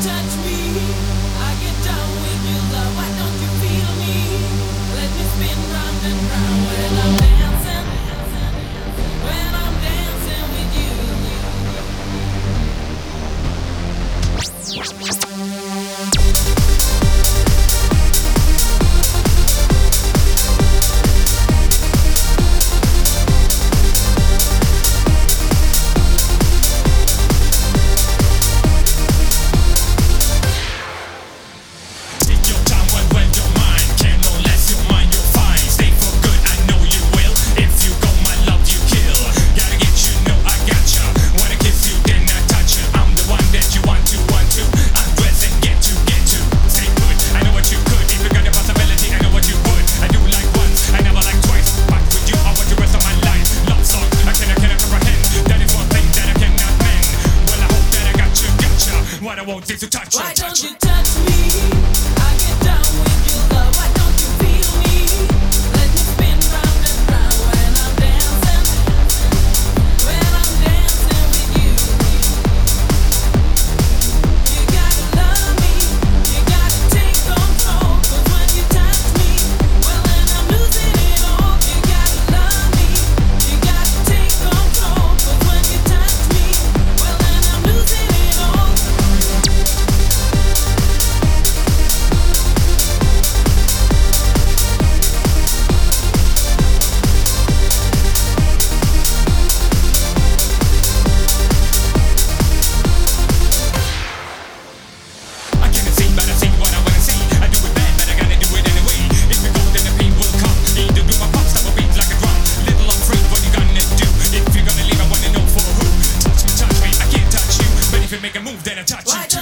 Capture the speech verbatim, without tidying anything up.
touch me? I get down with your love. Why don't you feel me? Let me spin round and round when I'm dancing. When I'm dancing with you. I won't take to touch Why you, don't touch you touch me? I get down with your love. Why don't you feel me? Let me spin round and round when I'm dancing. When I'm dancing with you. You gotta love me. You gotta take control. 'Cause when you touch me, well then I'm losing it all. You gotta love me. You gotta take control. 'Cause when you touch me, well then I'm losing it all. Make a move, then I touch Why you.